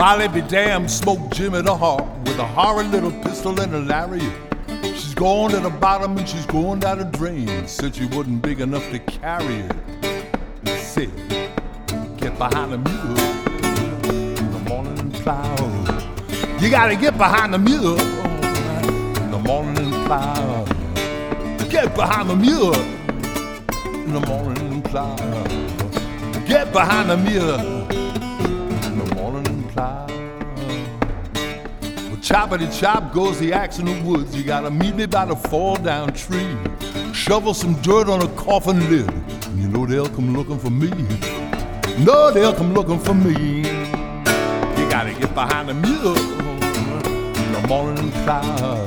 I'll be damned, smoke Jimmy the Hawk with a horrid little pistol and a lariat. She's going to the bottom and she's going down the drain. Said she wasn't big enough to carry it. Said, get behind the mule in the morning cloud. You gotta get behind the mule in the morning cloud. Get behind the mule in the morning cloud. Get behind the mule in the morning cloud. Well, choppity chop goes the axe in the woods. You gotta meet me by the fall down tree. Shovel some dirt on a coffin lid. And you know they'll come looking for me. No, they'll come looking for me. You gotta get behind the mule in the morning cloud.